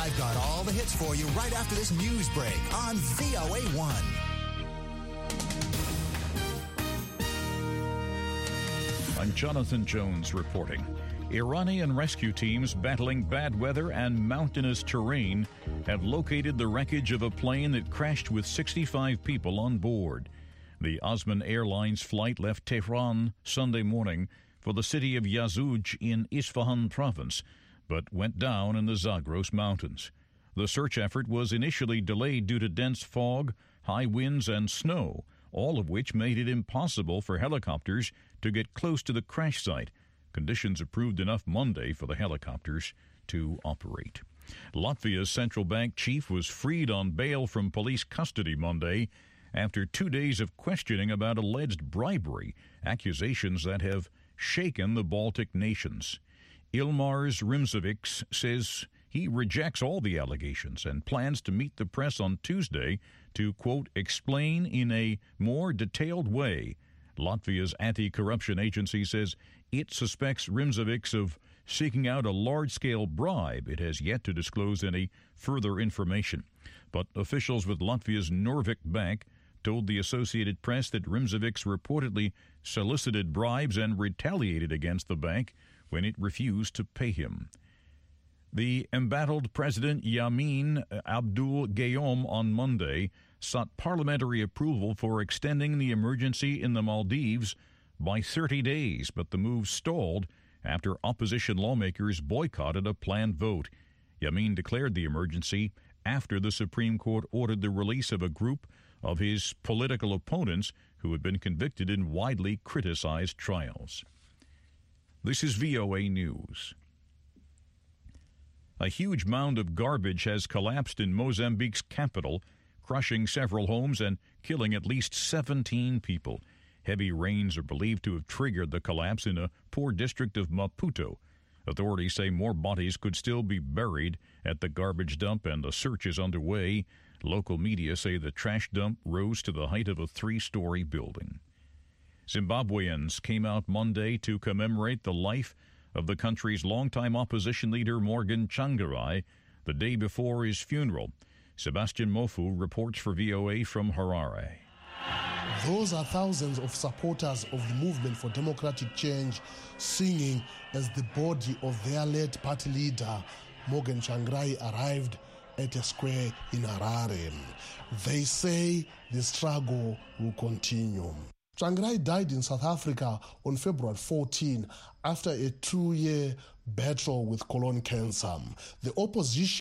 I've got all the hits for you right after this news break on VOA1. I'm Jonathan Jones reporting. Iranian rescue teams battling bad weather and mountainous terrain have located the wreckage of a plane that crashed with 65 people on board. The Osman Airlines flight left Tehran Sunday morning for the city of Yazouj in Isfahan province, but went down in the Zagros Mountains. The search effort was initially delayed due to dense fog, high winds, and snow, all of which made it impossible for helicopters to get close to the crash site. Conditions improved enough Monday for the helicopters to operate. Latvia's central bank chief was freed on bail from police custody Monday after 2 days of questioning about alleged bribery, accusations that have shaken the Baltic nations. Ilmars Rimzovics says he rejects all the allegations and plans to meet the press on Tuesday to, quote, explain in a more detailed way. Latvia's anti-corruption agency says it suspects Rimzovics of seeking out a large-scale bribe. It has yet to disclose any further information. But officials with Latvia's Norvik Bank told the Associated Press that Rimzovics reportedly solicited bribes and retaliated against the bank when it refused to pay him. The embattled President Yamin Abdul Gayoom on Monday sought parliamentary approval for extending the emergency in the Maldives by 30 days, but the move stalled after opposition lawmakers boycotted a planned vote. Yamin declared the emergency after the Supreme Court ordered the release of a group of his political opponents who had been convicted in widely criticized trials. This is VOA News. A huge mound of garbage has collapsed in Mozambique's capital, crushing several homes and killing at least 17 people. Heavy rains are believed to have triggered the collapse in a poor district of Maputo. Authorities say more bodies could still be buried at the garbage dump, and the search is underway. Local media say the trash dump rose to the height of a 3-story building. Zimbabweans came out Monday to commemorate the life of the country's longtime opposition leader Morgan Tsvangirai the day before his funeral. Sebastian Mofu reports for VOA from Harare. Those are thousands of supporters of the Movement for Democratic Change singing as the body of their late party leader, Morgan Tsvangirai, arrived at a square in Harare. They say the struggle will continue. Tsvangirai died in South Africa on February 14 after a 2-year battle with colon cancer. The opposition